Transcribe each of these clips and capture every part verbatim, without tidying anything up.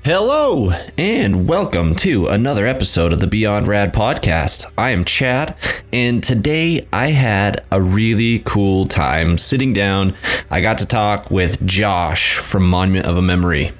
Hello, and welcome to another episode of the Beyond Rad podcast. I am Chad, and today I had a really cool time sitting down. I got to talk with Josh from Monument of a Memory.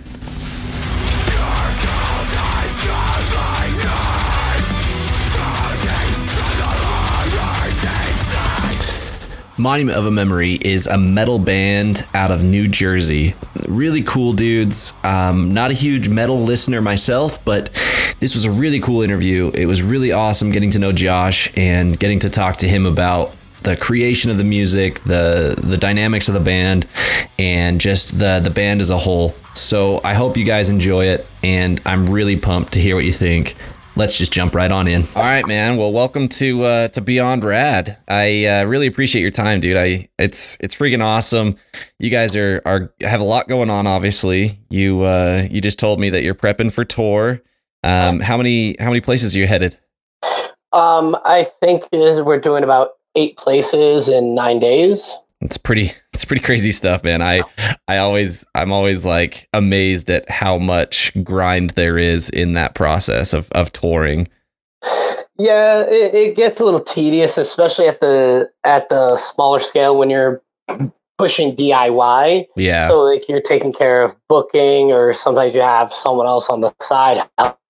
Monument of a Memory is a metal band out of New Jersey. Really cool dudes. Um, not a huge metal listener myself, but this was a really cool interview. It was really awesome getting to know Josh and getting to talk to him about the creation of the music, the the dynamics of the band, and just the, the band as a whole. So I hope you guys enjoy it, and I'm really pumped to hear what you think. Let's just jump right on in. All right, man. Well, welcome to uh, to Beyond Rad. I uh, really appreciate your time, dude. I it's it's freaking awesome. You guys are are have a lot going on. Obviously, you uh, you just told me that you're prepping for tour. Um, how many how many places are you headed? Um, I think we're doing about eight places in nine days. It's pretty it's pretty crazy stuff, man. I I always I'm always like amazed at how much grind there is in that process of, of touring. Yeah, it, it gets a little tedious, especially at the at the smaller scale when you're pushing D I Y. Yeah. So like you're taking care of booking, or sometimes you have someone else on the side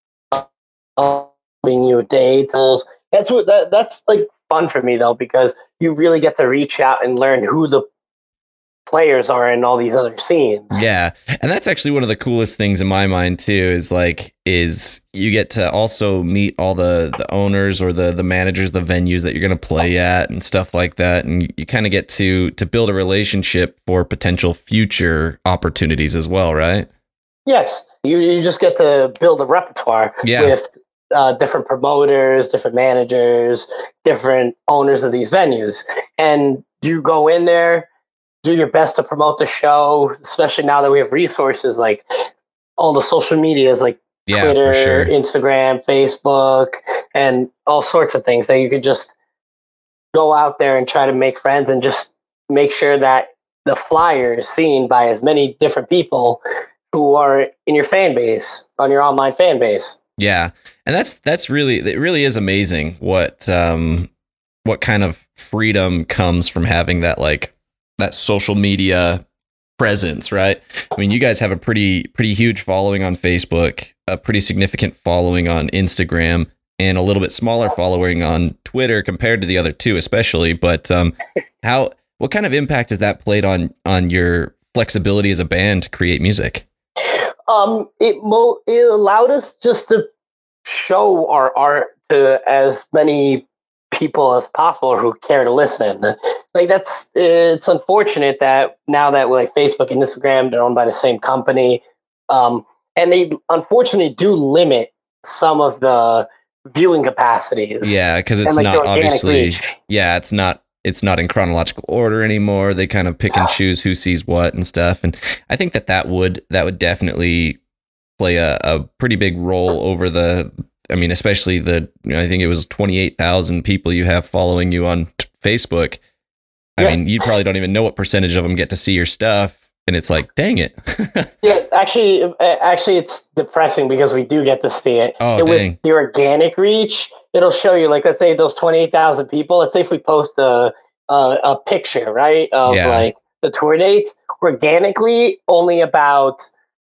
helping you with dates. That's what that, that's like fun for me though, because you really get to reach out and learn who the players are in all these other scenes. Yeah. And that's actually one of the coolest things in my mind too, is like, is you get to also meet all the, the owners or the, the managers, the venues that you're going to play at and stuff like that. And you kind of get to, to build a relationship for potential future opportunities as well, right? Yes. You, you just get to build a repertoire yeah. with Uh, different promoters, different managers, different owners of these venues. And you go in there, do your best to promote the show, especially now that we have resources like all the social medias like yeah, Twitter, sure. Instagram, Facebook, and all sorts of things that you could just go out there and try to make friends and just make sure that the flyer is seen by as many different people who are in your fan base, on your online fan base. Yeah. And that's, that's really, it really is amazing what, um, what kind of freedom comes from having that, like that social media presence, right? I mean, you guys have a pretty, pretty huge following on Facebook, a pretty significant following on Instagram, and a little bit smaller following on Twitter compared to the other two, especially. But, um, how, what kind of impact has that played on, on your flexibility as a band to create music? Um, it mo- it allowed us just to show our art to as many people as possible who care to listen. Like that's it's unfortunate that now that like Facebook and Instagram, they're owned by the same company, um, and they unfortunately do limit some of the viewing capacities. Yeah, because it's and, like, not obviously. reach. Yeah, it's not. It's not in chronological order anymore. They kind of pick and choose who sees what and stuff. And I think that that would, that would definitely play a, a pretty big role over the, I mean, especially the, you know, I think it was twenty-eight thousand people you have following you on t- Facebook. I yeah. mean, you probably don't even know what percentage of them get to see your stuff. And it's like, dang it. yeah, actually, actually, it's depressing because we do get to see it. Oh, and dang. With the organic reach, it'll show you, like, let's say those twenty-eight thousand people, let's say if we post a, a, a picture, right, of yeah. like the tour dates, organically, only about,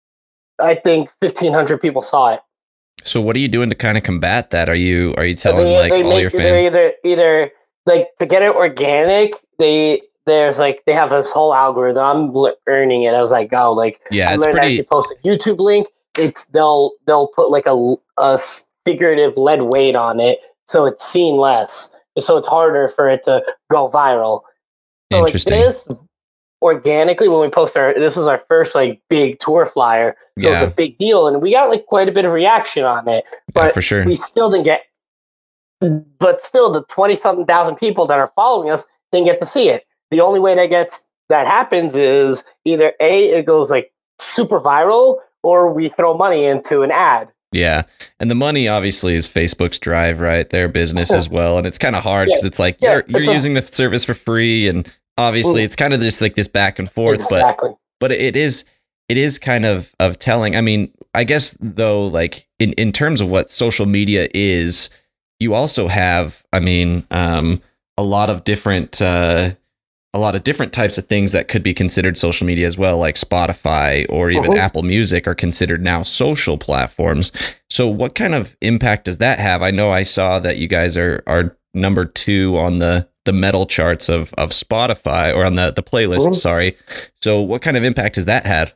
I think, fifteen hundred people saw it. So what are you doing to kind of combat that? Are you, are you telling they, like they all make, your fans? They're either, either, like, to get it organic, they... There's like they have this whole algorithm. I'm learning it as I go. Like yeah, I it's learned pretty. that if you post a YouTube link, it's they'll they'll put like a, a figurative lead weight on it, so it's seen less. So it's harder for it to go viral. So Interesting. Like this organically, when we post our, this is our first like big tour flyer, so yeah. it's a big deal, and we got like quite a bit of reaction on it. But yeah, for sure. we still didn't get. But still, the twenty something thousand people that are following us didn't get to see it. The only way that gets that happens is either A, it goes like super viral, or we throw money into an ad. Yeah. And the money obviously is Facebook's drive, right? Their business as well. And it's kind of hard because yeah. it's like yeah, you're, you're using a, the service for free. And obviously mm, it's kind of just like this back and forth. Exactly. But but it is it is kind of of telling. I mean, I guess though, like in, in terms of what social media is, you also have, I mean, um, a lot of different, uh, a lot of different types of things that could be considered social media as well, like Spotify or even Mhm. Apple Music are considered now social platforms. So what kind of impact does that have? I know I saw that you guys are are number two on the the metal charts of of Spotify, or on the the playlist, Mhm. sorry. So what kind of impact has that had?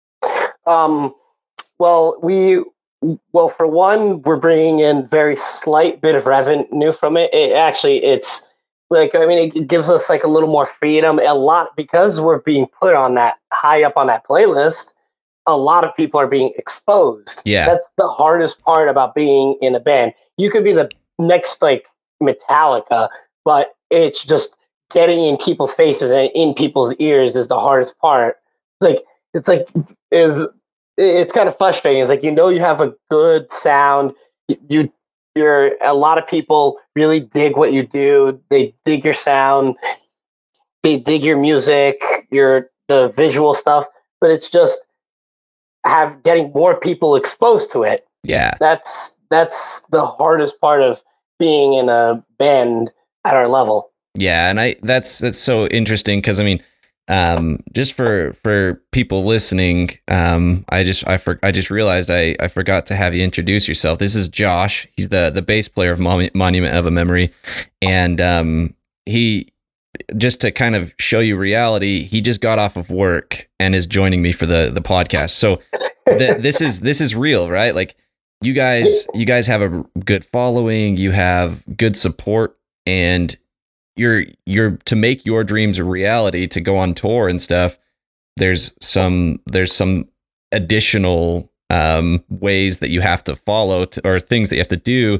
Um, well, we well for one, we're bringing in very slight bit of revenue from it. It actually, it's like, I mean, it gives us like a little more freedom. A lot, because we're being put on that high up on that playlist. A lot of people are being exposed. Yeah. That's the hardest part about being in a band. You could be the next like Metallica, but it's just getting in people's faces and in people's ears is the hardest part. It's like it's like is it's kind of frustrating. It's like, you know, you have a good sound. You you're a lot of people really dig what you do. They dig your sound. They dig your music, your the visual stuff. But it's just have getting more people exposed to it. Yeah. That's that's the hardest part of being in a band at our level. Yeah, and I that's that's so interesting because I mean, um, just for for people listening, um, I just I for, I just realized I I forgot to have you introduce yourself. This is Josh. He's the the bass player of Mon- Monument of a Memory, and um, he just to kind of show you reality, he just got off of work and is joining me for the the podcast. So the, this is this is real, right? Like you guys you guys have a good following, you have good support, and you're you're to make your dreams a reality, to go on tour and stuff. There's some there's some additional um, ways that you have to follow to, or things that you have to do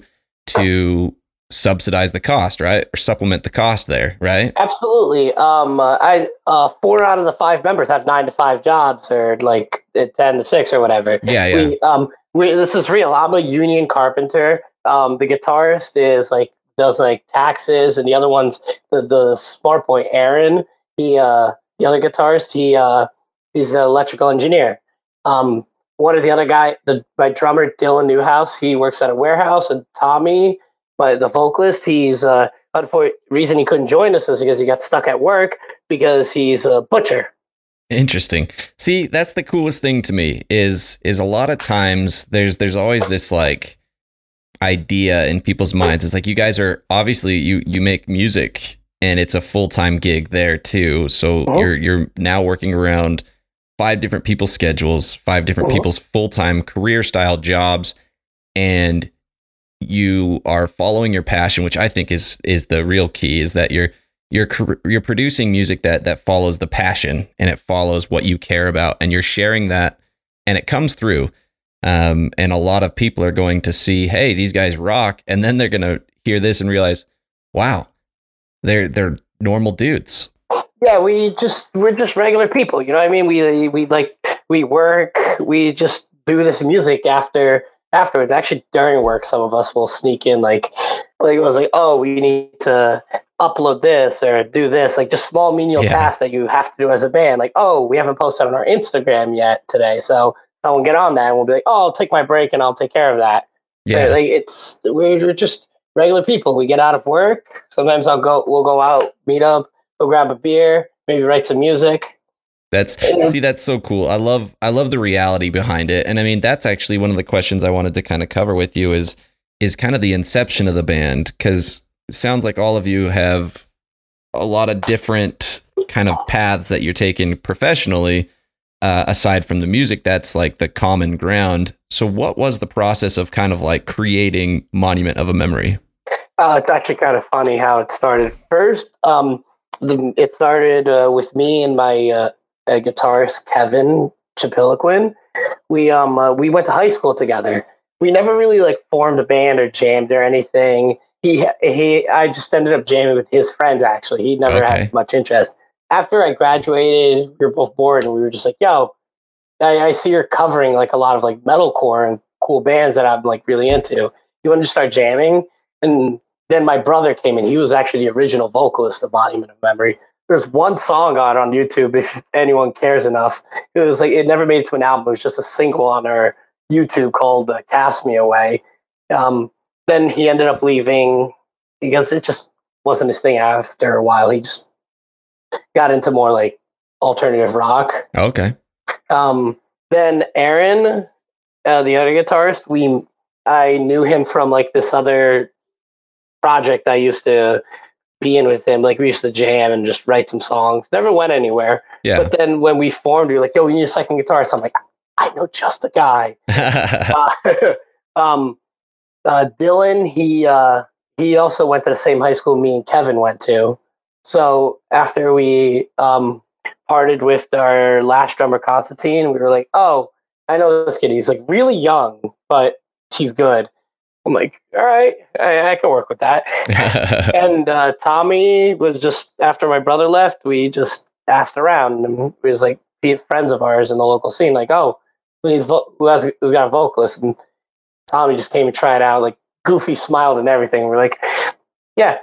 to subsidize the cost, right, or supplement the cost there, right? Absolutely. Um, uh, I uh, four out of the five members have nine to five jobs, or like uh, ten to six, or whatever. Yeah, yeah. We um, we this is real. I'm a union carpenter. Um, the guitarist is like does like taxes, and the other one's the the smart boy Aaron. He uh, the other guitarist, he uh, he's an electrical engineer. Um, one of the other guy, the my drummer Dylan Newhouse, he works at a warehouse, and Tommy, my the vocalist, he's uh unfortunate reason he couldn't join us is because he got stuck at work because he's a butcher. Interesting. See, that's the coolest thing to me is is a lot of times there's there's always this like idea in people's minds. It's like, you guys are obviously you you make music and it's a full-time gig there too. So Uh-huh. you're you're now working around five different people's schedules, five different Uh-huh. people's full-time career style jobs, and you are following your passion, which I think is is the real key, is that you're you're you're producing music that that follows the passion and it follows what you care about, and you're sharing that, and it comes through. Um, and a lot of people are going to see, hey, these guys rock, and then they're going to hear this and realize, wow, they're they're normal dudes. Yeah, we just we're just regular people. You know what I mean? We we like we work. We just do this music after afterwards. Actually, during work, some of us will sneak in like like it was like, oh, we need to upload this or do this, like just small menial Yeah. tasks that you have to do as a band. Like, oh, we haven't posted on our Instagram yet today, so someone get on that, and we'll be like, oh, I'll take my break and I'll take care of that. Yeah. Like it's we're, we're just regular people. We get out of work. Sometimes I'll go. We'll go out, meet up, go grab a beer, maybe write some music. That's see, that's so cool. I love I love the reality behind it. And I mean, that's actually one of the questions I wanted to kind of cover with you is is kind of the inception of the band, because it sounds like all of you have a lot of different kind of paths that you're taking professionally, uh, aside from the music that's like the common ground. So what was the process of kind of like creating Monument of a Memory? Uh, it's actually kind of funny how it started. First, um, the, it started uh, with me and my uh, uh, guitarist Kevin Chapiliquin. We um uh, we went to high school together. We never really like formed a band or jammed or anything. He he I just ended up jamming with his friends. Actually, he never Okay. had much interest. After I graduated, we were both bored, and we were just like, "Yo, I, I see you're covering like a lot of like metalcore and cool bands that I'm like really into. You want to just start jamming?" And then my brother came in. He was actually the original vocalist of Monument of Memory. There's one song on on YouTube if anyone cares enough. It was like it never made it to an album. It was just a single on our YouTube called uh, Cast Me Away. Um, then he ended up leaving because it just wasn't his thing after a while. He just got into more like alternative rock. Okay. Um, then Aaron, uh, the other guitarist, we I knew him from like this other project I used to be in with him. Like we used to jam and just write some songs. Never went anywhere. Yeah. But then when we formed, we were like, "Yo, we need a second guitarist." I'm like, "I know just a guy." uh, um, uh, Dylan, he uh, he also went to the same high school me and Kevin went to. So after we um, parted with our last drummer, Constantine, we were like, "Oh, I know this kid. He's like really young, but he's good." I'm like, "All right, I, I can work with that." And uh, Tommy was just after my brother left, we just asked around, and it was like be friends of ours in the local scene, like, "Oh, who needs vo- who has who's got a vocalist?" And Tommy just came and tried out, like Goofy smiled and everything. We're like, "Yeah,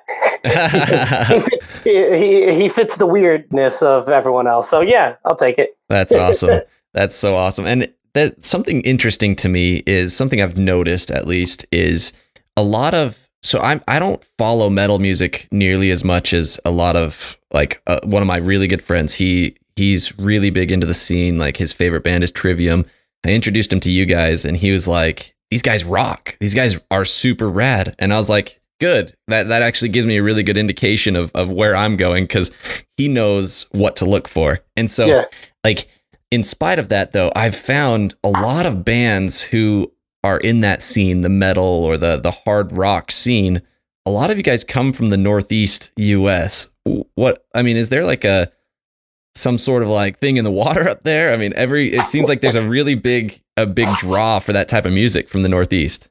he, fit, he, he he fits the weirdness of everyone else." So yeah, I'll take it. That's awesome. That's so awesome. And that something interesting to me is something I've noticed at least is a lot of, so I'm, I don't follow metal music nearly as much as a lot of like uh, one of my really good friends. He, he's really big into the scene. Like his favorite band is Trivium. I introduced him to you guys and he was like, these guys rock. These guys are super rad. And I was like, good. That, that actually gives me a really good indication of, of where I'm going. Cause he knows what to look for. And so yeah. like, in spite of that, though, I've found a lot of bands who are in that scene, the metal or the the hard rock scene. A lot of you guys come from the Northeast U S. What I mean, is there like a some sort of like thing in the water up there? I mean, every it seems like there's a really big a big draw for that type of music from the Northeast.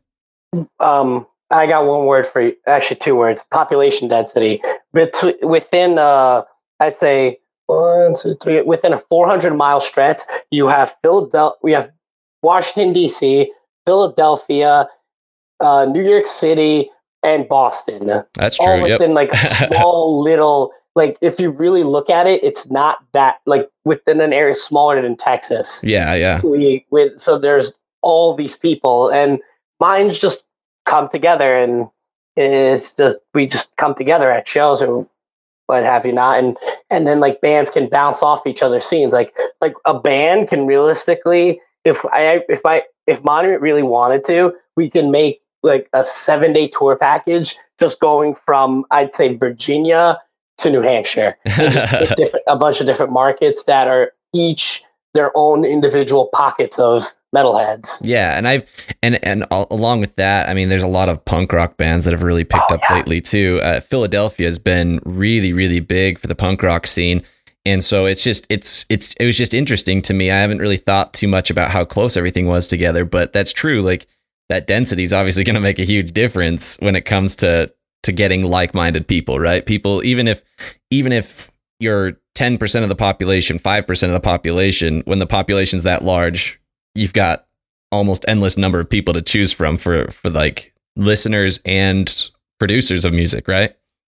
Um, I got one word for you. Actually, two words: population density. Between within, uh, I'd say. One, two, three. Within a four hundred mile stretch, you have Philadelphia. We have Washington D C, Philadelphia, uh, New York City, and Boston. That's true. All within yep. like a small little. Like if you really look at it, it's not that like within an area smaller than Texas. Yeah, yeah. We with so there's all these people, and minds just come together, and it's just we just come together at shows or what have you not, and and then like bands can bounce off each other's scenes. Like like a band can realistically, if I if I if Monument really wanted to, we can make like a seven day tour package just going from I'd say Virginia to New Hampshire. Just different, a bunch of different markets that are each their own individual pockets of metalheads. Yeah, and I've and and along with that, I mean, there's a lot of punk rock bands that have really picked oh, up yeah. lately too. Uh, Philadelphia has been really, really big for the punk rock scene, and so it's just it's it's it was just interesting to me. I haven't really thought too much about how close everything was together, but that's true. Like that density is obviously going to make a huge difference when it comes to to getting like-minded people, right? People, even if even if you're ten percent of the population, five percent of the population, when the population's that large, you've got almost endless number of people to choose from for, for like listeners and producers of music, right?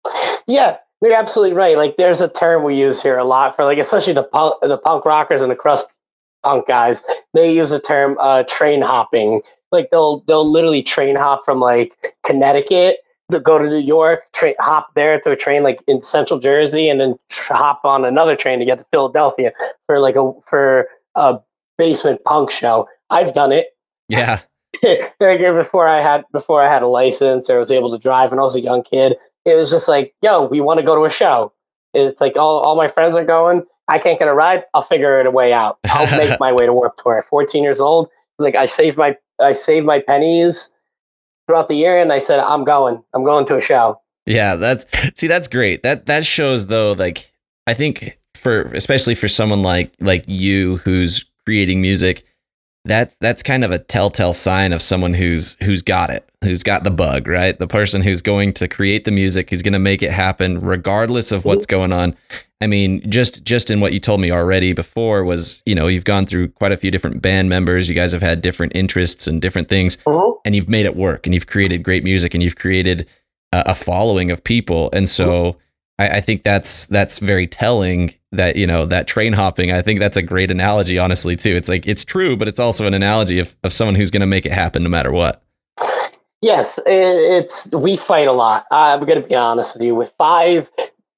Yeah, you're absolutely right. Like there's a term we use here a lot for like, especially the punk, the punk rockers and the crust punk guys, they use the term uh, train hopping. Like they'll, they'll literally train hop from like Connecticut to go to New York, tra- hop there to a train like in central Jersey, and then tr- hop on another train to get to Philadelphia for like a, for a basement punk show. I've done it. Yeah. Like before I had before I had a license or was able to drive when I was a young kid, it was just like, yo, we want to go to a show. It's like all, all my friends are going. I can't get a ride. I'll figure it a way out. I'll make my way to Warped Tour. fourteen years old. Like I saved my I saved my pennies throughout the year, and I said, I'm going. I'm going to a show. Yeah, that's see, that's great. That that shows though, like I think for especially for someone like like you who's creating music, that's that's kind of a telltale sign of someone who's who's got it, who's got the bug, right? The person who's going to create the music, who's going to make it happen regardless of what's going on. I mean, just just in what you told me already before was, you know, you've gone through quite a few different band members. You guys have had different interests and different things, uh-huh. and you've made it work, and you've created great music, and you've created a, a following of people. And so I, I think that's that's very telling that, you know, that train hopping. I think that's a great analogy, honestly, too. It's like it's true, but it's also an analogy of, of someone who's going to make it happen no matter what. Yes, it's we fight a lot. I'm going to be honest with you. With five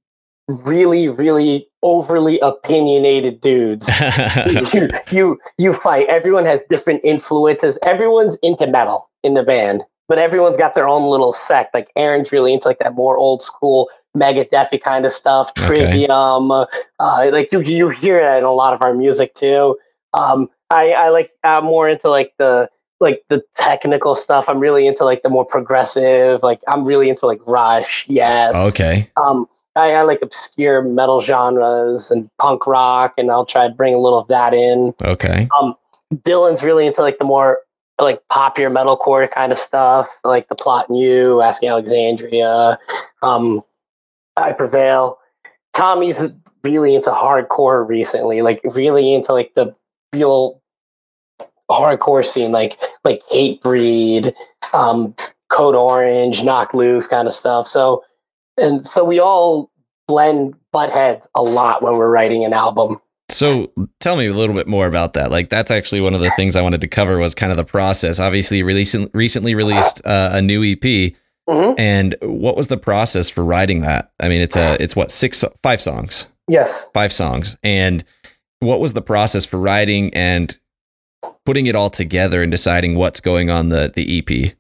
really, really overly opinionated dudes, you, you you fight. Everyone has different influences. Everyone's into metal in the band, but everyone's got their own little sect. Like Aaron's really into like that more old school Megadeth kind of stuff. Okay. Trivium, uh, like you you hear that in a lot of our music too. Um, I I like I'm more into like the like the technical stuff. I'm really into like the more progressive. Like I'm really into like Rush. Yes. Okay. Um, I, I like obscure metal genres and punk rock, and I'll try to bring a little of that in. Okay. Um, Dylan's really into like the more like popular metalcore kind of stuff, like The Plot and You, Asking Alexandria, um, I Prevail. Tommy's really into hardcore recently, like really into like the real hardcore scene, like like Hatebreed, um, Code Orange, Knock Loose kind of stuff. So and so we all blend butt heads a lot when we're writing an album. So tell me a little bit more about that. Like that's actually one of the things I wanted to cover was kind of the process. Obviously, releasing recently released uh, a new E P, Mm-hmm. and what was the process for writing that? I mean, it's a it's what six five songs, Yes. five songs, and what was the process for writing and putting it all together and deciding what's going on the the E P?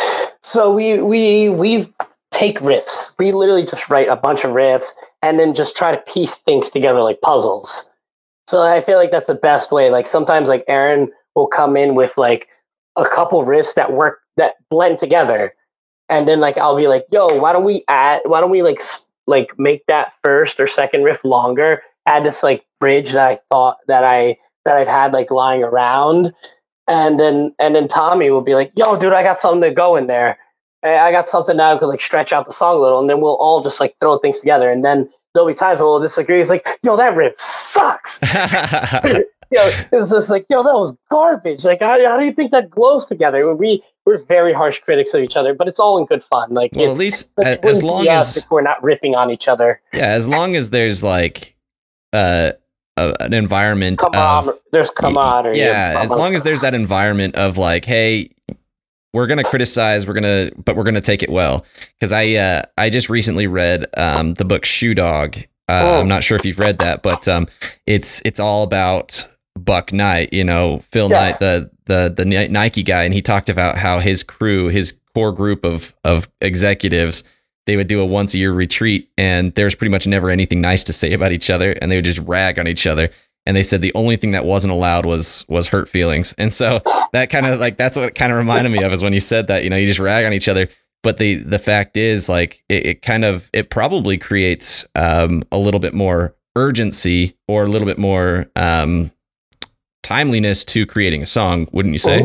So we we we take riffs. We literally just write a bunch of riffs and then just try to piece things together like puzzles. So I feel like that's the best way. Like sometimes like Aaron will come in with like a couple riffs that work that blend together. And then like I'll be like, "Yo, why don't we add why don't we like like make that first or second riff longer? Add this like bridge that I thought that I that I've had like lying around." And then and then Tommy will be like, "Yo, dude, I got something to go in there. I got something now could like stretch out the song a little." And then we'll all just like throw things together. And then there'll be times where we'll disagree. It's like, "Yo, that riff sucks." You know, it's just like, "Yo, that was garbage. Like, how, how do you think that glows together?" We we're very harsh critics of each other, but it's all in good fun. Like, Well, at it's least like, a- as long as if we're not ripping on each other. yeah, as long as there's like uh, a, an environment Come of on, there's camaraderie. yeah, as long as us. there's that environment of like, hey, we're gonna criticize, we're gonna, but we're gonna take it well. Because I uh, I just recently read um, the book Shoe Dog. Uh, Oh. I'm not sure if you've read that, but um, it's it's all about Buck Knight. You know, Phil Yes. Knight, the the the Ni- Nike guy, and he talked about how his crew, his core group of of executives, they would do a once a year retreat, and there's pretty much never anything nice to say about each other, and they would just rag on each other. And they said the only thing that wasn't allowed was was hurt feelings. And so that kind of like that's what it kind of reminded me of is when you said that, you know, you just rag on each other. But the the fact is, like, it, it kind of it probably creates um, a little bit more urgency or a little bit more um, timeliness to creating a song, wouldn't you say?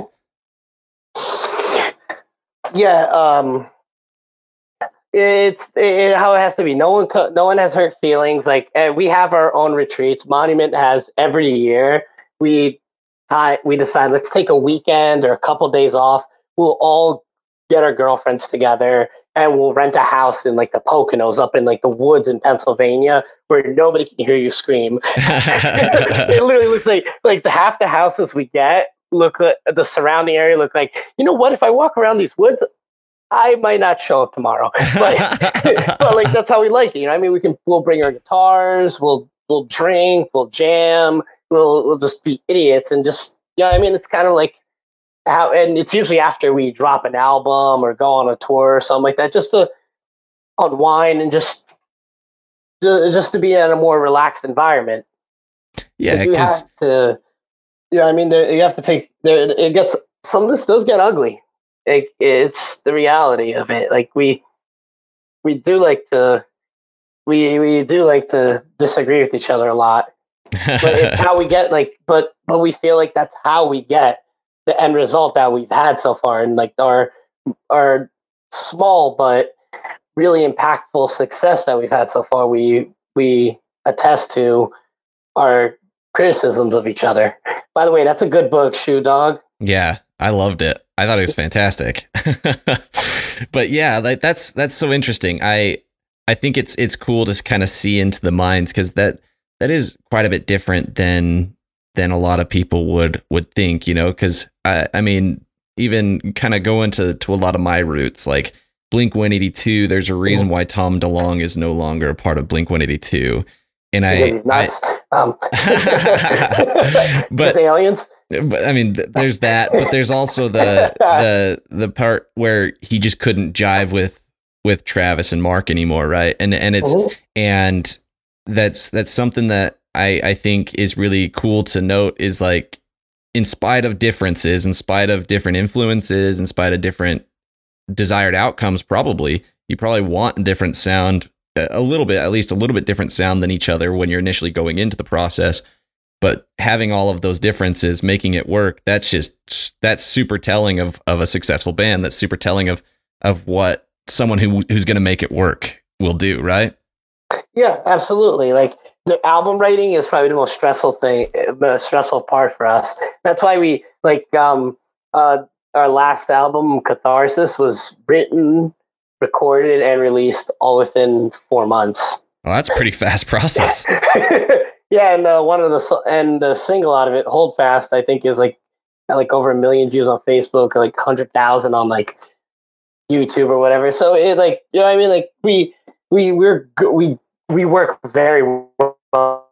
Yeah, um, it's it, how it has to be. No one, co- no one has hurt feelings. Like uh, we have our own retreats. Monument has every year. We, I, we decide let's take a weekend or a couple days off. We'll all get our girlfriends together and we'll rent a house in like the Poconos up in like the woods in Pennsylvania where nobody can hear you scream. It literally looks like like the half the houses we get look like the surrounding area look like, you know what, if I walk around these woods I might not show up tomorrow. But, but like that's how we like it. You know, I mean we can we'll bring our guitars, we'll we'll drink, we'll jam, we'll we'll just be idiots and just yeah, you know, I mean it's kind of like how, and it's usually after we drop an album or go on a tour or something like that, just to unwind and just just to be in a more relaxed environment. Yeah, You because have to, yeah, I mean, there, you have to take there. It gets some of this does get ugly. It, it's the reality of it. Like we we do like to we we do like to disagree with each other a lot, but it's how we get like, but but we feel like that's how we get the end result that we've had so far, and like our our small but really impactful success that we've had so far. We we attest to our criticisms of each other. By the way, that's a good book, Shoe Dog. yeah, I loved it. I thought it was fantastic. But yeah, like that's that's so interesting. I I think it's it's cool to kind of see into the minds, because that that is quite a bit different than than a lot of people would would think, you know, because I, I mean, even kind of go into to a lot of my roots, like Blink one eighty-two, there's a reason why Tom DeLonge is no longer a part of Blink one eighty-two. And because I, he's nuts. I Um, but aliens. But I mean, th- there's that, but there's also the the the part where he just couldn't jive with with Travis and Mark anymore, right? And and it's Mhm. and that's that's something that I I think is really cool to note, is like, in spite of differences, in spite of different influences, in spite of different desired outcomes, probably you probably want a different sound, a little bit, at least a little bit different sound than each other when you're initially going into the process. But having all of those differences, making it work, that's just, that's super telling of of a successful band. That's super telling of of what someone who who's going to make it work will do, right? Yeah, absolutely. Like, the album writing is probably the most stressful thing, the stressful part for us. That's why we like um uh our last album, Catharsis, was written, recorded, and released all within four months. Well, that's a pretty fast process. Yeah, and uh, one of the so- and the single out of it, "Hold Fast," I think is like had, like over a million views on Facebook, or like hundred thousand on like YouTube or whatever. So it like, you know what I mean? Like, we we we're go- we we work very well.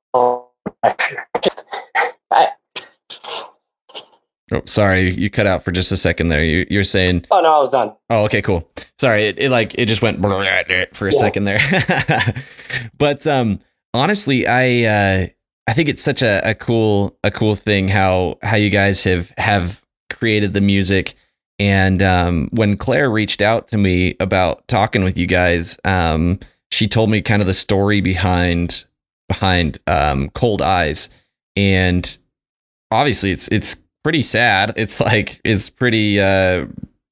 Just I, Oh, sorry, you cut out for just a second there. You, you're saying, oh no, I was done. oh, okay, cool. Sorry, it, it like it just went for a Yeah. second there. But um, honestly, I uh, I think it's such a, a cool a cool thing how how you guys have have created the music. And um, when Claire reached out to me about talking with you guys, um, she told me kind of the story behind behind um, Cold Eyes, and obviously it's it's pretty sad. It's like it's pretty uh,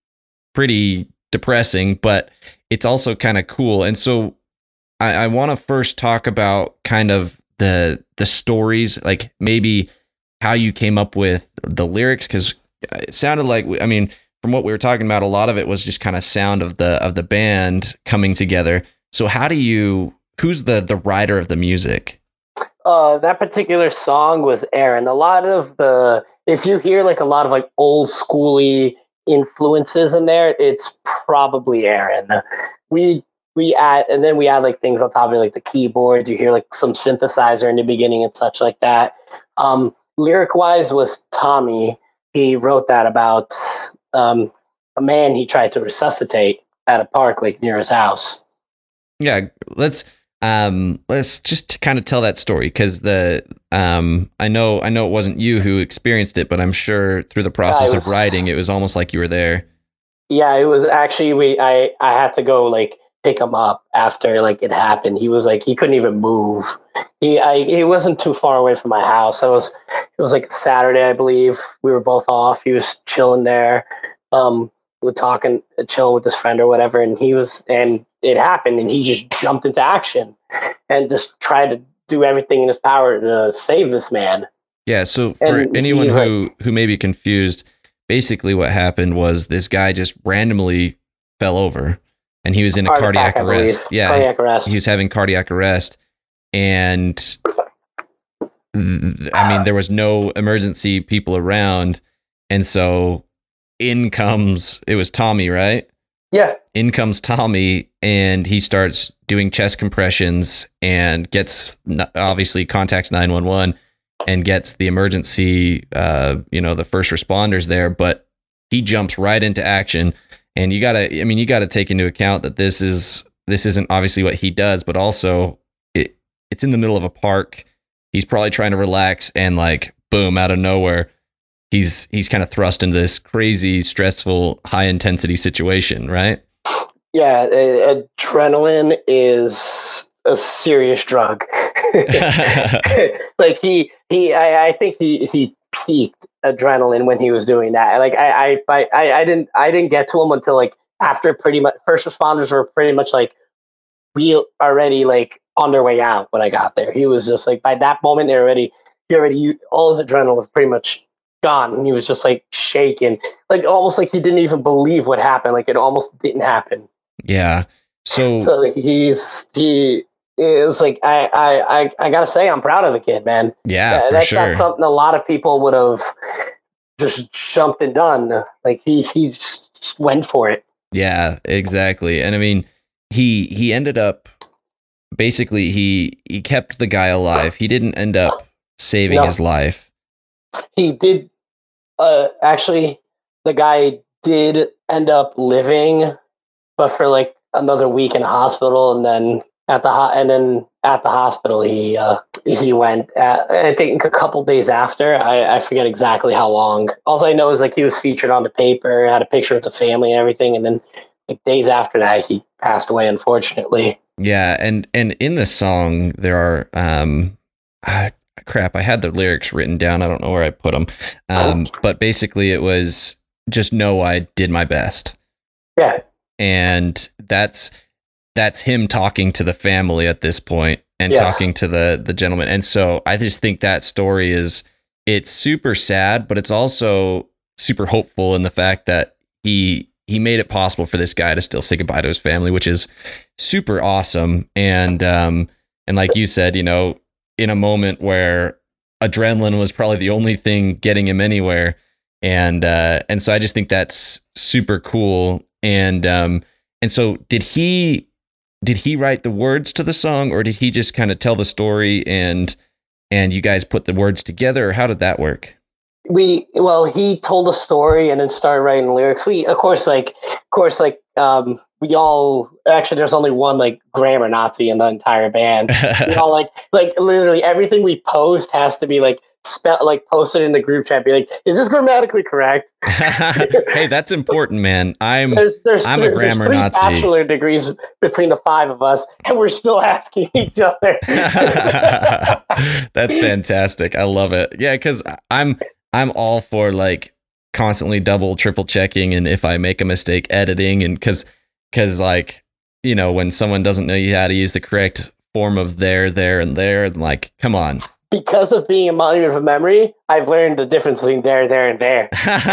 pretty depressing, but it's also kind of cool. And so I, I want to first talk about kind of the the stories, like maybe how you came up with the lyrics, because it sounded like, I mean, from what we were talking about, a lot of it was just kind of sound of the of the band coming together. So how do you? Who's the the writer of the music? Uh, that particular song was Aaron. A lot of the, if you hear like a lot of like old schooly influences in there, it's probably Aaron. We we add, and then we add like things on top of it, like the keyboards. You hear like some synthesizer in the beginning and such like that. Um, lyric wise was Tommy. He wrote that about um, a man he tried to resuscitate at a park like near his house. Yeah, let's um let's just kind of tell that story, because the um I know I know it wasn't you who experienced it, but I'm sure through the process was, of writing, it was almost like you were there. Yeah, it was actually we. I I had to go like pick him up after like it happened. He was like he couldn't even move. He I he wasn't too far away from my house. I was it was like Saturday, I believe. We were both off. He was chilling there. Um, we were talking, chilling with his friend or whatever, and he was and it happened, and he just jumped into action and just tried to do everything in his power to save this man. Yeah, so for And anyone he's who like, who may be confused, basically what happened was this guy just randomly fell over, and he was in a heart cardiac attack, I arrest. believe. Yeah, Cardiac arrest. he was having cardiac arrest, and th- I mean there was no emergency people around, and so in comes it was Tommy, right? Yeah. In comes Tommy, and he starts doing chest compressions and gets n- obviously contacts nine one one and gets the emergency, uh, you know, the first responders there. But he jumps right into action, and you gotta, I mean, you gotta take into account that this is this isn't obviously what he does, but also it it's in the middle of a park. He's probably trying to relax, and like boom, out of nowhere, he's he's kind of thrust into this crazy, stressful, high intensity situation, right? Yeah, uh, adrenaline is a serious drug. Like he he I, I think he he peaked adrenaline when he was doing that. Like I I I I didn't I didn't get to him until like after pretty much first responders were pretty much like we already like on their way out when I got there. He was just like by that moment they already he already all his adrenaline was pretty much gone, and he was just like shaking, like almost like he didn't even believe what happened. Like it almost didn't happen. Yeah. So So he's he is like I I I, I gotta say I'm proud of the kid, man. yeah, That, for that's not sure. something a lot of people would have just jumped and done. Like he he just went for it. Yeah, exactly. And I mean, he he ended up basically he he kept the guy alive. He didn't end up saving No, his life. he did. Uh, actually, the guy did end up living, but for like another week in a hospital, and then at the ho- and then at the hospital he uh, he went. At, I think a couple days after. I, I forget exactly how long. All I know is like he was featured on the paper, had a picture with the family and everything, and then like days after that he passed away. Unfortunately. Yeah, and and in the song there are um ah, crap, I had the lyrics written down. I don't know where I put them. Um but basically it was just know I did my best. Yeah. And that's that's him talking to the family at this point and Yes. talking to the the gentleman. And so I just think that story is it's super sad, but it's also super hopeful in the fact that he he made it possible for this guy to still say goodbye to his family, which is super awesome. And um and like you said, you know, in a moment where adrenaline was probably the only thing getting him anywhere. And uh and so I just think that's super cool. And um and so did he did he write the words to the song, or did he just kind of tell the story and and you guys put the words together, or how did that work? We well he told a story and then started writing lyrics. We of course like of course like um we all actually there's only one like grammar Nazi in the entire band. We all like like literally everything we post has to be like spell like posted in the group chat, be like, is this grammatically correct? Hey, that's important, man. I'm there's there's I'm a th- there's grammar three Nazi. bachelor degrees between the five of us and we're still asking each other. That's fantastic. I love it. Yeah, because I'm I'm all for like constantly double, triple checking, and if I make a mistake, editing, and because because like you know when someone doesn't know you how to use the correct form of there, there, and there, and like come on. Because of being a monument of memory, I've learned the difference between there, there, and there.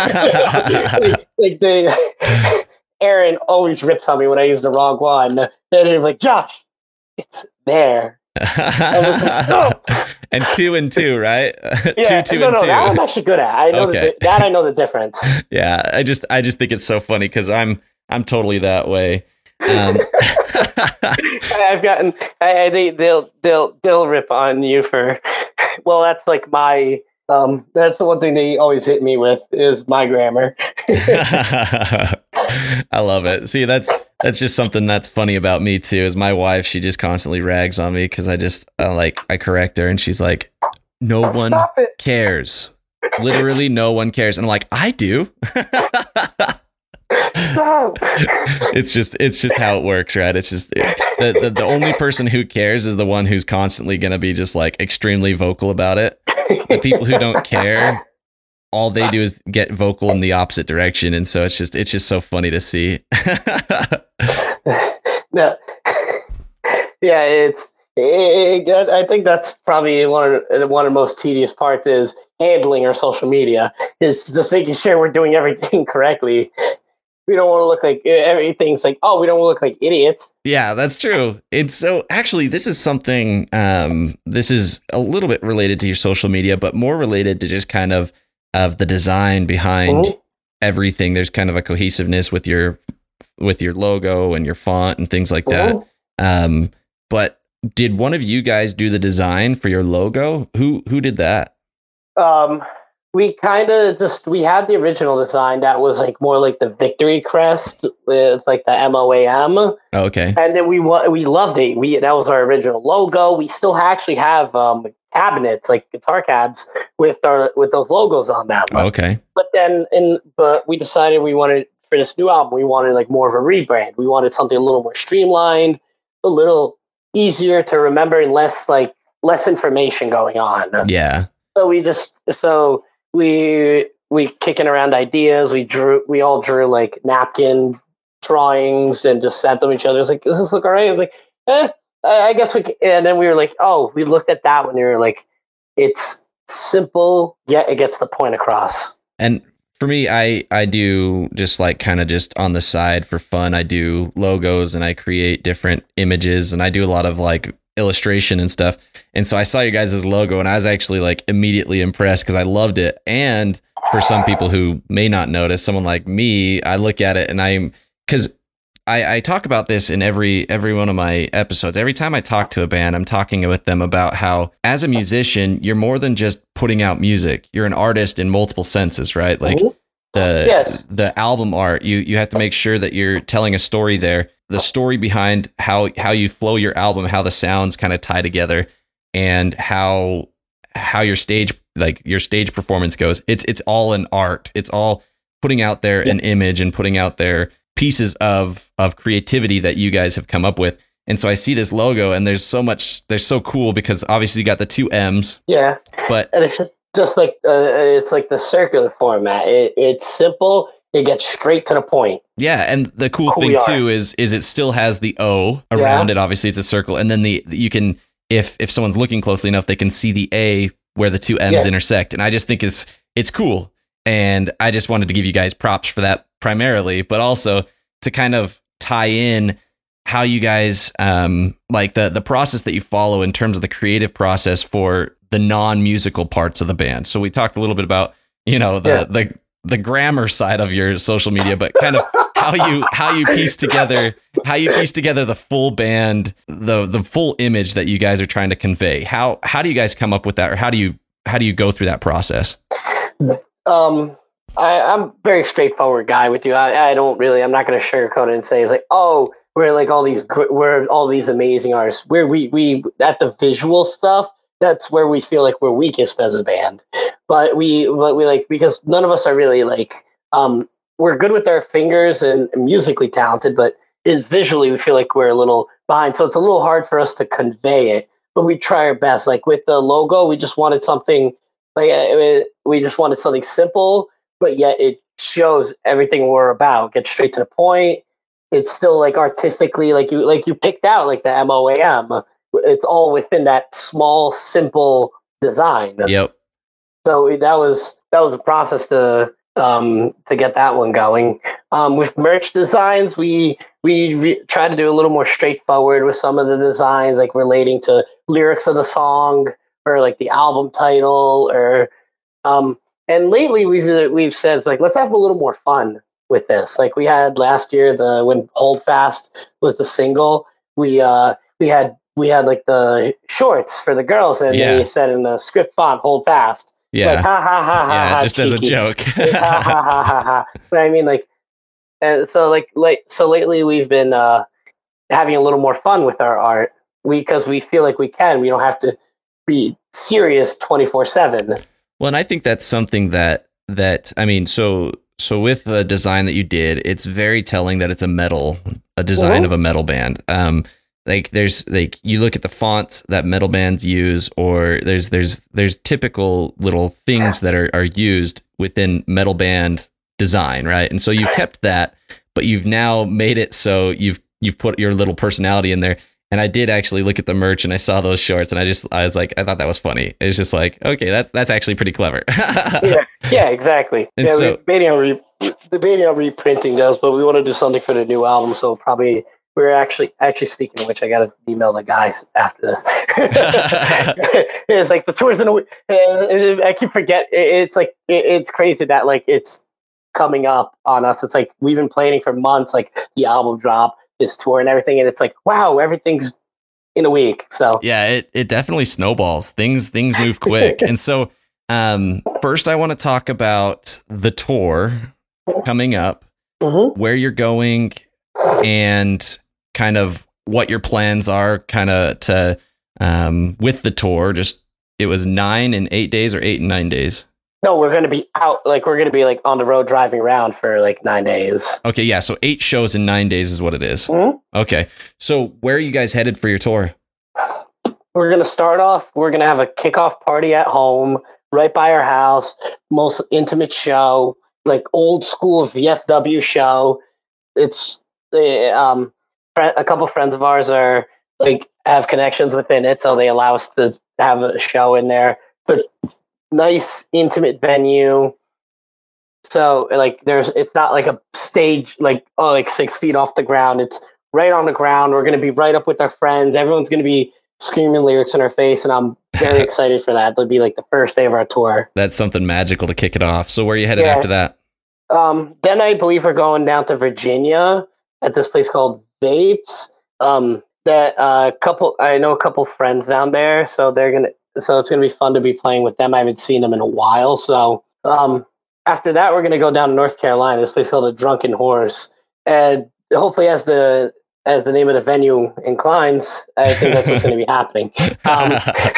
like, like they, Aaron always rips on me when I use the wrong one. And they're like, Josh, it's there. Like, oh. And two and two, right? Yeah, two, two, no, and no, two. that I'm actually good at. I know Okay. the, that I know the difference. Yeah, I just I just think it's so funny because I'm I'm totally that way. Um, I've gotten I, I, they they'll they'll they'll rip on you for well that's like my um that's the one thing they always hit me with is my grammar. I love it. See, that's that's just something that's funny about me too. Is my wife? She just constantly rags on me because I just uh, like I correct her and she's like, "No one cares. Literally, no one cares." And I'm like, "I do." Stop. It's just it's just how it works, right? It's just it, the, the the only person who cares is the one who's constantly going to be just like extremely vocal about it. The people who don't care, all they do is get vocal in the opposite direction, and so it's just it's just so funny to see. No. Yeah, it's it, it, I think that's probably one of one of the most tedious parts is handling our social media is just making sure we're doing everything correctly. We don't want to look like everything's like, oh, we don't look like idiots. Yeah, that's true. It's so actually, this is something, um, this is a little bit related to your social media, but more related to just kind of, of the design behind mm-hmm. everything. There's kind of a cohesiveness with your, with your logo and your font and things like that. Mm-hmm. Um, but did one of you guys do the design for your logo? Who, who did that? Um, we kind of just we had the original design that was like more like the victory crest with like the M O A M. Oh, okay. And then we we loved it. We that was our original logo. We still actually have um, cabinets like guitar cabs with our with those logos on them. Oh, okay. But then in but we decided we wanted for this new album we wanted like more of a rebrand. We wanted something a little more streamlined, a little easier to remember, and less like less information going on. Yeah. So we just so. We we kicking around ideas. We drew. We all drew like napkin drawings and just sent them to each other. It's like, does this look all right? I was like, eh, I guess we. Can. And then we were like, oh, we looked at that when we were like, it's simple yet it gets the point across. And for me, I I do just like kind of just on the side for fun. I do logos and I create different images and I do a lot of like illustration and stuff. And so I saw your guys' logo and I was actually like immediately impressed because I loved it. And for some people who may not notice, someone like me, I look at it and I'm because I, I talk about this in every every one of my episodes. Every time I talk to a band, I'm talking with them about how, as a musician, you're more than just putting out music. You're an artist in multiple senses, right? Like Mhm. the Yes. the album art, you you have to make sure that you're telling a story there. The story behind how how you flow your album, how the sounds kind of tie together, and how how your stage like your stage performance goes. It's it's all an art. It's all putting out there Yeah. an image and putting out there pieces of of creativity that you guys have come up with. And so I see this logo and there's so much there's so cool because obviously you got the two M's, Yeah. but And it's just like uh, it's like the circular format. It, it's simple. It gets straight to the point. yeah, and the cool Who thing we are. too is is it still has the O around Yeah. it. Obviously it's a circle, and then the you can if if someone's looking closely enough, they can see the A where the two M's Yeah. intersect. And I just think it's it's cool. And I just wanted to give you guys props for that primarily, but also to kind of tie in how you guys um like the the process that you follow in terms of the creative process for the non-musical parts of the band. So we talked a little bit about, you know, the Yeah. the the grammar side of your social media, but kind of how you how you piece together how you piece together the full band, the the full image that you guys are trying to convey. How how do you guys come up with that, or how do you how do you go through that process? Um, I, I'm a very straightforward guy with you. I, I don't really. I'm not going to sugarcoat it and say it's like, oh, we're like all these, gr- we're all these amazing artists. Where we we at the visual stuff. That's where we feel like we're weakest as a band. But we, but we like because none of us are really like, um, we're good with our fingers and musically talented, but is visually we feel like we're a little behind. So it's a little hard for us to convey it. But we try our best. Like with the logo, we just wanted something like uh, we just wanted something simple, but yet it shows everything we're about. Get straight to the point. It's still like artistically, like you like you picked out like the M O A M. It's all within that small, simple design. Yep. So that was that was a process to um, to get that one going. Um, with merch designs, we we re- try to do a little more straightforward with some of the designs, like relating to lyrics of the song or like the album title, or um, and lately we've we've said it's like let's have a little more fun with this. Like we had last year, the when Hold Fast was the single, we uh, we had we had like the shorts for the girls, and Yeah. they said in the script font "Hold Fast." Yeah. Like ha ha ha ha yeah, ha, just as a cheeky. joke. Like, ha ha ha ha ha. But I mean, like, and so like, like, so lately we've been uh, having a little more fun with our art. We because we feel like we can. We don't have to be serious twenty four seven. Well, and I think that's something that that I mean, so so with the design that you did, it's very telling that it's a metal, a design Mhm. of a metal band. Um, like there's like you look at the fonts that metal bands use, or there's there's there's typical little things that are are used within metal band design, right? And so you've kept that, but you've now made it so you've you've put your little personality in there. And I did actually look at the merch and I saw those shorts and I just I was like I thought that was funny. It's just like, okay, that's that's actually pretty clever. Yeah, yeah, exactly. And yeah, so- we're debating on re- debating on reprinting those, but we want to do something for the new album. So probably we're actually actually speaking of which, I got to email the guys after this. It's like the tours in a week. uh, I keep forget. it- It's like it, it's crazy that like it's coming up on us. It's like we've been planning for months, like the album drop, this tour, and everything, and it's like wow, everything's in a week. So Yeah, it, it definitely snowballs. Things things move quick. And so um first I want to talk about the tour coming up, Mhm. where you're going, and kind of what your plans are kind of to um with the tour. Just it was nine and eight days or eight and nine days. No, we're gonna be out. Like we're gonna be like on the road driving around for like nine days. Okay, yeah, so eight shows in nine days is what it is. Mhm. Okay. So where are you guys headed for your tour? We're gonna start off. We're gonna have a kickoff party at home, right by our house. Most intimate show, like old school V F W show. It's uh, um, fri- a couple friends of ours are like have connections within it, so they allow us to have a show in there. But nice intimate venue. So like there's it's not like a stage like oh like six feet off the ground. It's right on the ground. We're gonna be right up with our friends. Everyone's gonna be screaming lyrics in our face, and I'm very excited for that. It'll be like the first day of our tour. That's something magical to kick it off. So where are you headed Yeah. after that? Um, then I believe we're going down to Virginia at this place called Vapes. Um, that a uh, couple I know a couple friends down there, so they're gonna so it's gonna be fun to be playing with them. I haven't seen them in a while, so um, after that we're gonna go down to North Carolina. This place called a Drunken Horse, and hopefully as the as the name of the venue inclines, I think that's what's gonna be happening. Um,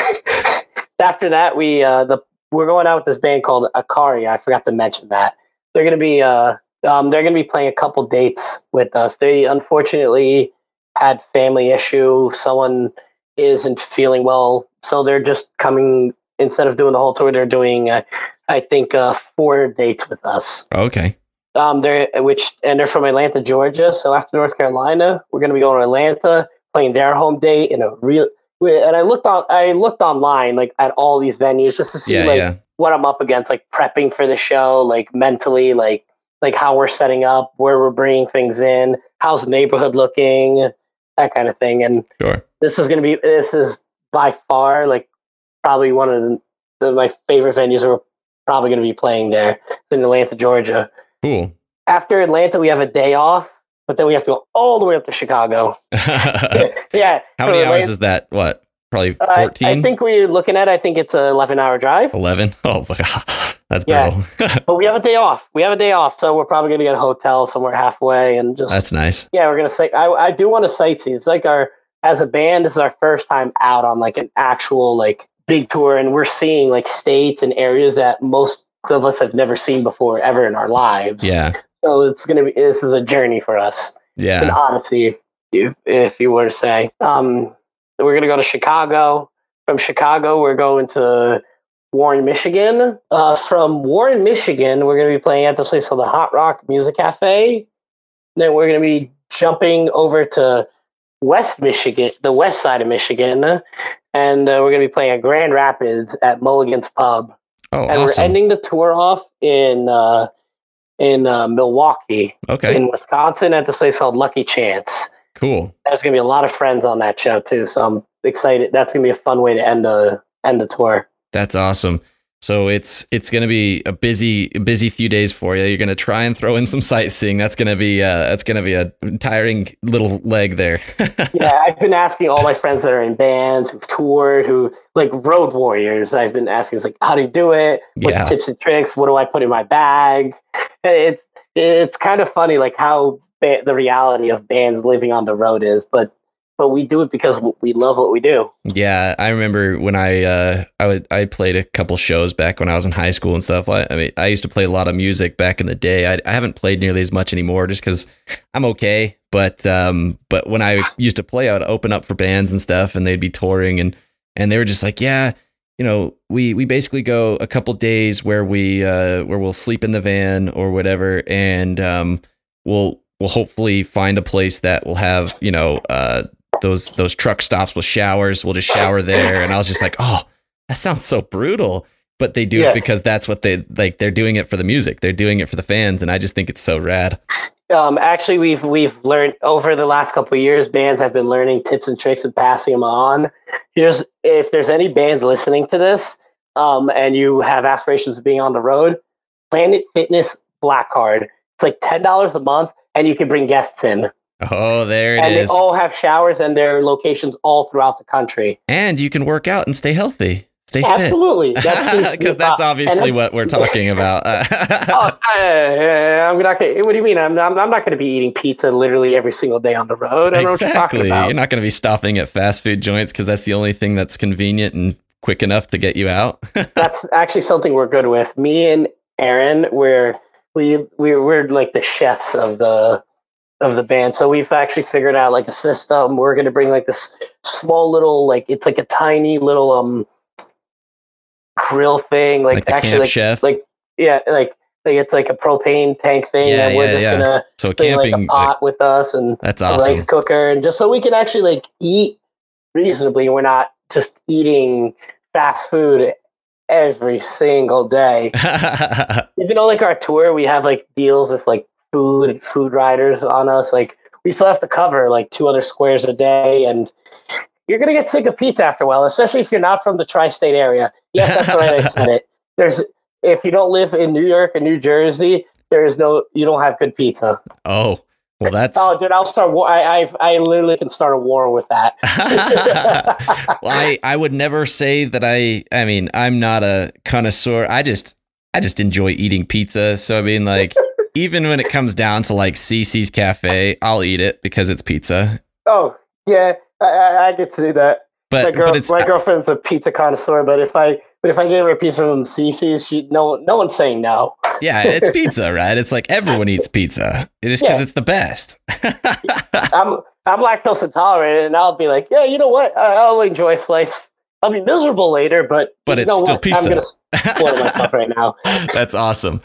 after that, we uh, the we're going out with this band called Akari. I forgot to mention that they're gonna be uh, um, they're gonna be playing a couple dates with us. They unfortunately had family issue. Someone isn't feeling well, so they're just coming. Instead of doing the whole tour, they're doing uh, I think uh, four dates with us. Okay. Um, they're which and they're from Atlanta, Georgia. So after North Carolina, we're gonna be going to Atlanta, playing their home date in a real. And I looked on I looked online like at all these venues just to see Yeah, like yeah. what I'm up against, like prepping for the show, like mentally, like like how we're setting up, where we're bringing things in, how's the neighborhood looking, that kind of thing. And Sure. this is gonna be this is by far like probably one of the, the, my favorite venues. We're probably gonna be playing there in Atlanta, Georgia. Cool. After Atlanta, we have a day off, but then we have to go all the way up to Chicago. Yeah. How many hours is that? What? Probably fourteen? Uh, I think we're looking at, I think it's an eleven hour drive. eleven? Oh, my God. That's Yeah. brutal. But we have a day off. We have a day off. So we're probably going to get a hotel somewhere halfway and just. That's nice. Yeah, we're going to say, I, I do want to sightsee. It's like our, as a band, this is our first time out on like an actual like big tour. And we're seeing like states and areas that most of us have never seen before ever in our lives. Yeah. So it's going to be, this is a journey for us. Yeah. An odyssey, if you, if you were to say. Um, we're going to go to Chicago. From Chicago, we're going to Warren, Michigan. Uh, from Warren, Michigan, we're going to be playing at this place called the Hot Rock Music Cafe. Then we're going to be jumping over to West Michigan, the west side of Michigan, and uh, we're going to be playing at Grand Rapids at Mulligan's Pub. Oh, and awesome. we're ending the tour off in uh, in uh, Milwaukee, Okay. in Wisconsin, at this place called Lucky Chance. Cool. There's going to be a lot of friends on that show too, so I'm excited. That's going to be a fun way to end the end the tour. That's awesome. So it's it's going to be a busy busy few days for you. You're going to try and throw in some sightseeing. That's going to be uh, that's going to be a tiring little leg there. Yeah, I've been asking all my friends that are in bands who've toured, who like road warriors. I've been asking, it's like, how do you do it? What Yeah. tips and tricks? What do I put in my bag? And it's it's kind of funny, like how ba- the reality of bands living on the road is, but but we do it because we love what we do. Yeah, I remember when I uh, I would I played a couple shows back when I was in high school and stuff. I, I mean, I used to play a lot of music back in the day. I, I haven't played nearly as much anymore, just because I'm okay. But um, but when I used to play, I would open up for bands and stuff, and they'd be touring, and and they were just like, yeah, you know, we we basically go a couple days where we uh, where we'll sleep in the van or whatever, and um, we'll we'll hopefully find a place that will have, you know, uh. those those truck stops with showers. We'll just shower there. And I was just like, oh, that sounds so brutal. But they do Yeah. it because that's what they like. They're doing it for the music. They're doing it for the fans. And I just think it's so rad. Um, actually, we've we've learned over the last couple of years, bands have been learning tips and tricks and passing them on. Here's if there's any bands listening to this, um, and you have aspirations of being on the road, Planet Fitness Black Card. It's like ten dollars a month, and you can bring guests in. Oh, there it and is. they all have showers and their locations all throughout the country. And you can work out and stay healthy. Stay Absolutely. fit. Absolutely. Because that's obviously what we're talking about. oh, I, I'm not gonna, what do you mean? I'm, I'm, I'm not going to be eating pizza literally every single day on the road. I don't know what you're talking Exactly. about. You're not going to be stopping at fast food joints because that's the only thing that's convenient and quick enough to get you out. That's actually something we're good with. Me and Aaron, we're, we, we, we're like the chefs of the of the band. So we've actually figured out like a system. We're going to bring like this small little, like, it's like a tiny little um grill thing. Like, Like the actually camp like, chef? like, yeah, like, like it's like a propane tank thing. Yeah, and we're yeah, just yeah. going to So bring like camping, a pot with us and that's a awesome. rice cooker. And just so we can actually like eat reasonably. We're not just eating fast food every single day. even though like our tour, we have like deals with like food and food riders on us. Like we still have to cover like two hundred squares a day, and you're gonna get sick of pizza after a while, especially if you're not from the tri-state area. Yes, that's right. I said it. There's if you don't live in New York and New Jersey, there is no you don't have good pizza. Oh. Well, that's. Oh, dude! I'll start. War- I, I I literally can start a war with that. Well, I I would never say that I. I mean, I'm not a connoisseur. I just I just enjoy eating pizza. So I mean, like, even when it comes down to like Cece's Cafe, I'll eat it because it's pizza. Oh yeah, I I, I get to do that. But my, girl, but it's my girlfriend's a pizza connoisseur, but if I but if I gave her a pizza from Cece's, she no no one's saying no. Yeah, it's pizza, right? It's like everyone eats pizza. It's just because yeah. it's the best. I'm I'm lactose intolerant, and I'll be like, yeah, you know what? I'll enjoy a slice. I'll be miserable later, but but you it's know still what? pizza. I'm gonna spoil myself right now. That's awesome.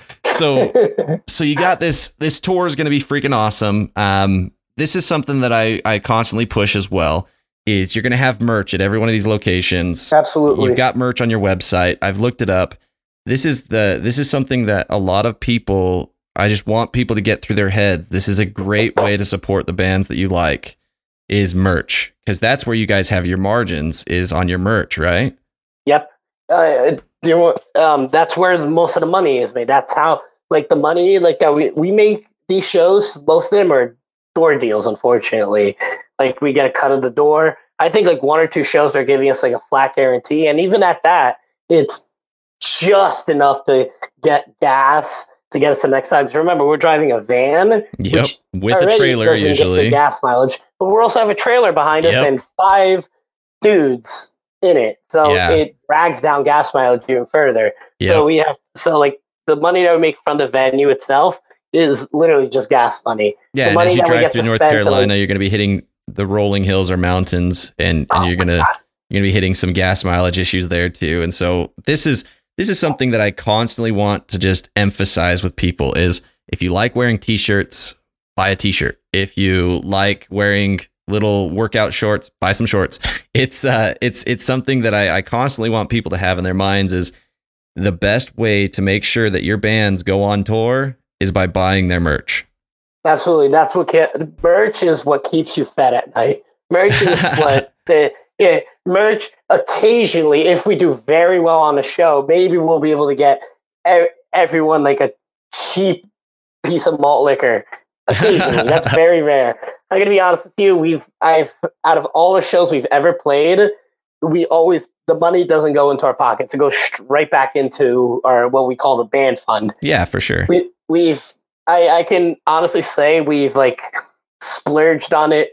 So so you got this. This tour is going to be freaking awesome. Um, this is something that I I constantly push as well. Is you're going to have merch at every one of these locations. Absolutely. You've got merch on your website. I've looked it up. This is the this is something that a lot of people, I just want people to get through their heads. This is a great way to support the bands that you like is merch, because that's where you guys have your margins is on your merch, right? Yep. Uh, you know, um, that's where most of the money is made. That's how like the money like that we, we make these shows. Most of them are door deals, unfortunately. Like we get a cut of the door. I think like one or two shows they're giving us like a flat guarantee, and even at that, it's just enough to get gas to get us the next time. So remember, we're driving a van, yep, with a trailer usually. Get the gas mileage, but we also have a trailer behind us yep. and five dudes in it, so yeah. it drags down gas mileage even further. Yep. So we have so like the money that we make from the venue itself is literally just gas money. Yeah, the and as you drive through North Carolina, like, you're going to be hitting the rolling hills or mountains, and, and oh you're gonna God. you're gonna be hitting some gas mileage issues there too. And so this is. This is something that I constantly want to just emphasize with people is if you like wearing t-shirts, buy a t-shirt. If you like wearing little workout shorts, buy some shorts. It's uh, it's it's something that I, I constantly want people to have in their minds is the best way to make sure that your bands go on tour is by buying their merch. Absolutely. That's what can, merch is what keeps you fed at night. Merch is what the yeah, merch occasionally, if we do very well on the show, maybe we'll be able to get e- everyone like a cheap piece of malt liquor. Occasionally, that's very rare. I'm gonna be honest with you. We've I've out of all the shows we've ever played, we always the money doesn't go into our pockets. It goes right back into our what we call the band fund. Yeah, for sure. We we've I, I can honestly say we've like splurged on it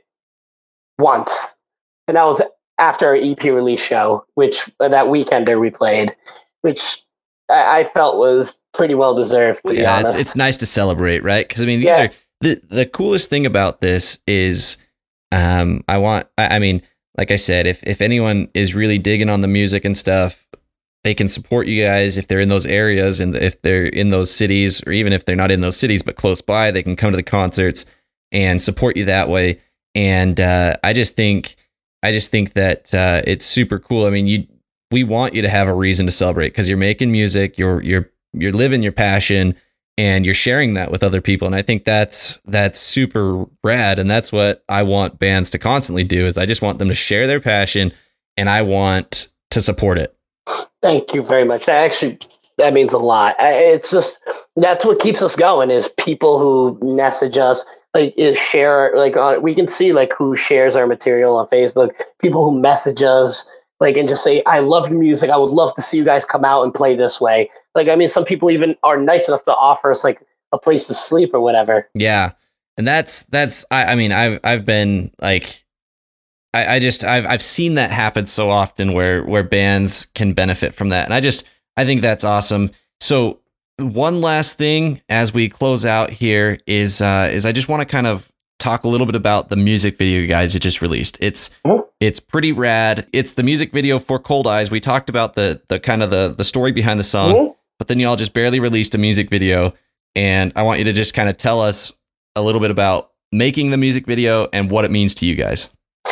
once, and that was after our E P release show, which uh, that weekender we played, which I, I felt was pretty well deserved. To yeah, be honest. it's it's nice to celebrate, right? Because I mean, these yeah. are the the coolest thing about this is, um, I want. I, I mean, like I said, if if anyone is really digging on the music and stuff, they can support you guys if they're in those areas, and if they're in those cities, or even if they're not in those cities but close by, they can come to the concerts and support you that way. And uh, I just think. I just think that uh, it's super cool. I mean, you we want you to have a reason to celebrate because you're making music, you're you're you're living your passion, and you're sharing that with other people. And I think that's that's super rad. And that's what I want bands to constantly do. Is I just want them to share their passion, and I want to support it. Thank you very much. That actually that means a lot. It's just that's what keeps us going. Is people who message us. Like is share like on we can see like who shares our material on Facebook, people who message us like and just say I love your music, I would love to see you guys come out and play this way. Like I mean some people even are nice enough to offer us like a place to sleep or whatever. Yeah. And that's that's I, I mean I've I've been like I, I just I've I've seen that happen so often where where bands can benefit from that. And I just I think that's awesome. So one last thing as we close out here is uh, is I just want to kind of talk a little bit about the music video you guys had just released. It's mm-hmm. it's pretty rad. It's the music video for Cold Eyes. We talked about the the kind of the the story behind the song, mm-hmm. but then y'all just barely released a music video, and I want you to just kind of tell us a little bit about making the music video and what it means to you guys.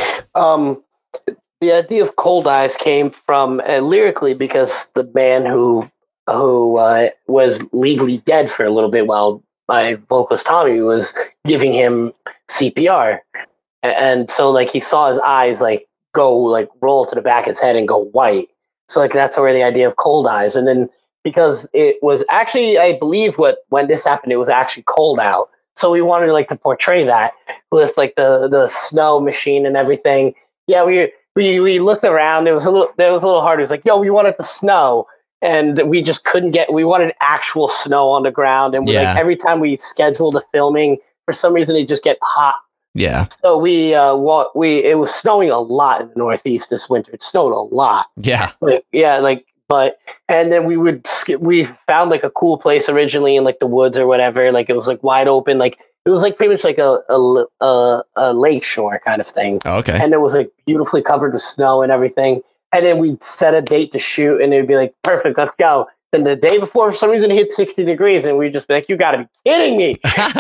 Um, the idea of Cold Eyes came from uh, lyrically because the man who who uh, was legally dead for a little bit while my vocalist Tommy was giving him C P R. And so like he saw his eyes like go like roll to the back of his head and go white. So like that's where the idea of cold eyes. And then because it was actually, I believe what when this happened, it was actually cold out. So we wanted like to portray that with like the the snow machine and everything. Yeah, we we we looked around. It was a little it was a little hard. It was like, yo, we wanted to snow. And we just couldn't get, we wanted actual snow on the ground. And we Yeah. like every time we scheduled a filming, for some reason it just get hot. Yeah. So we, uh, what we, it was snowing a lot in the Northeast this winter. It snowed a lot. Yeah. Like, yeah. Like, but, and then we would, sk- we found like a cool place originally in like the woods or whatever. Like it was like wide open. Like it was like pretty much like a, a, a, a lake shore kind of thing. Oh, okay. And it was like beautifully covered with snow and everything. And then we'd set a date to shoot and it'd be like, perfect, let's go. Then the day before, for some reason, it hit sixty degrees and we'd just be like, you gotta be kidding me.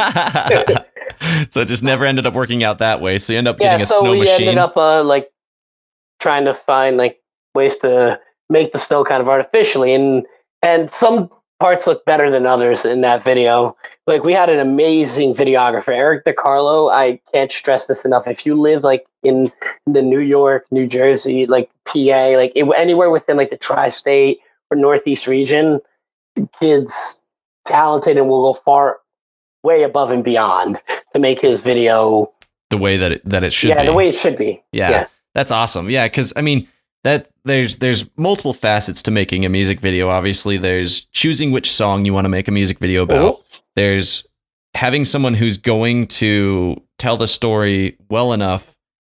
So it just never ended up working out that way. So you end up Yeah, getting a so snow we machine. ended up uh, like trying to find like ways to make the snow kind of artificially. And and some parts look better than others in that video. Like we had an amazing videographer, Eric DiCarlo. I can't stress this enough. If you live like in the New York, New Jersey, like P A, like it, anywhere within like the tri-state or Northeast region, the kid's talented and will go far, way above and beyond to make his video the way that it, that it should yeah, be. the way it should be. Yeah, yeah. That's awesome. Yeah, because I mean that there's there's multiple facets to making a music video. Obviously, there's choosing which song you want to make a music video about. Mm-hmm. There's having someone who's going to tell the story well enough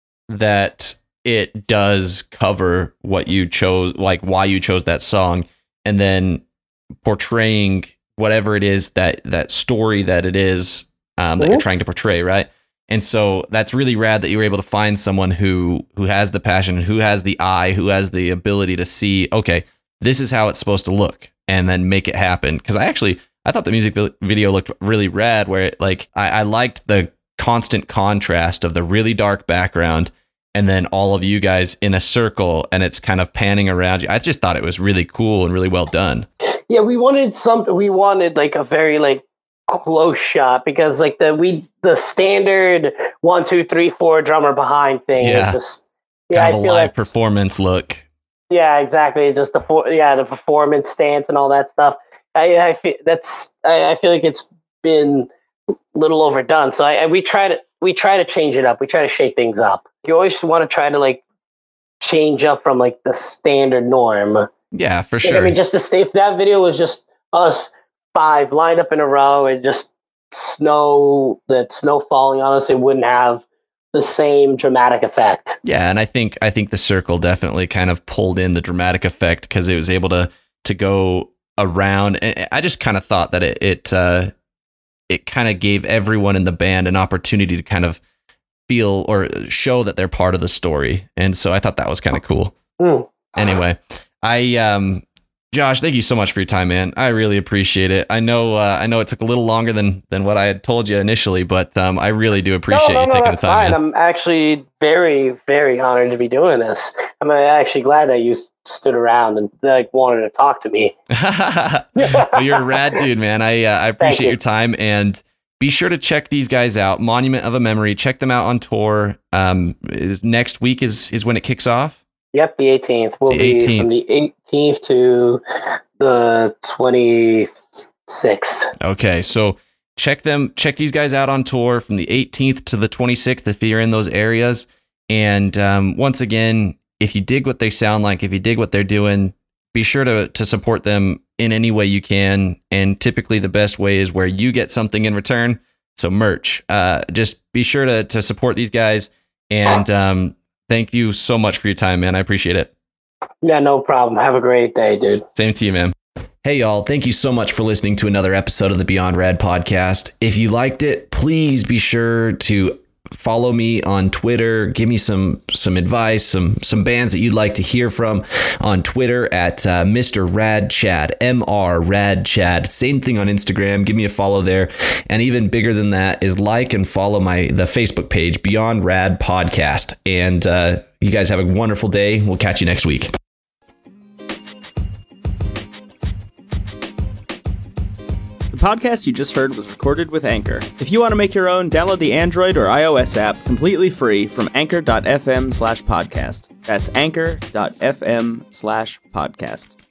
that it does cover what you chose, like why you chose that song, and then portraying whatever it is that that story that it is um, that mm-hmm. you're trying to portray, right? And so that's really rad that you were able to find someone who who has the passion, who has the eye, who has the ability to see, okay, this is how it's supposed to look, and then make it happen. Because I actually, I thought the music video looked really rad, where it, like I, I liked the constant contrast of the really dark background and then all of you guys in a circle, and it's kind of panning around you. I just thought it was really cool and really well done. Yeah, we wanted something. We wanted like a very like close shot, because like the we the standard one two three four drummer behind thing yeah. is just yeah kind of I a feel live performance look. Yeah, exactly. Just the yeah the performance stance and all that stuff. I, I feel that's I, I feel like it's been a little overdone. So I, I we try to we try to change it up. We try to shake things up. You always want to try to like change up from like the standard norm. Yeah, for Like, sure. I mean, just to stay. If that video was just us five lined up in a row and just snow, that snow falling on us, it wouldn't have the same dramatic effect. Yeah, and I think I think the circle definitely kind of pulled in the dramatic effect because it was able to to go around. And I just kind of thought that it it uh, it kind of gave everyone in the band an opportunity to kind of feel or show that they're part of the story, and so I thought that was kind of cool. Mm. Anyway, I um. Josh, thank you so much for your time, man. I really appreciate it. I know, uh, I know it took a little longer than than what I had told you initially, but um, I really do appreciate no, no, you no, taking that's the time. fine. Man. I'm actually very, very honored to be doing this. I'm actually glad that you stood around and like wanted to talk to me. Well, you're a rad dude, man. I uh, I appreciate you. your time, and be sure to check these guys out. Monument of a Memory. Check them out on tour. Um, is next week is is when it kicks off. Yep, the eighteenth. We'll The be eighteenth. from the eighteenth to the twenty-sixth. Okay, so check them, check these guys out on tour from the eighteenth to the twenty-sixth if you're in those areas. And um, once again, if you dig what they sound like, if you dig what they're doing, be sure to to support them in any way you can. And typically, the best way is where you get something in return. So merch. Uh, just be sure to to support these guys. And um, thank you so much for your time, man. I appreciate it. Yeah, no problem. Have a great day, dude. Same to you, man. Hey, y'all. Thank you so much for listening to another episode of the Beyond Rad podcast. If you liked it, please be sure to follow me on Twitter. Give me some some advice, some some bands that you'd like to hear from on Twitter at uh, Mister Rad Chad, M R Rad Chad. Same thing on Instagram. Give me a follow there. And even bigger than that is like and follow my the Facebook page, Beyond Rad Podcast. And uh, you guys have a wonderful day. We'll catch you next week. The podcast you just heard was recorded with Anchor. If you want to make your own, download the Android or iOS app completely free from anchor.fm slash podcast. That's anchor.fm slash podcast.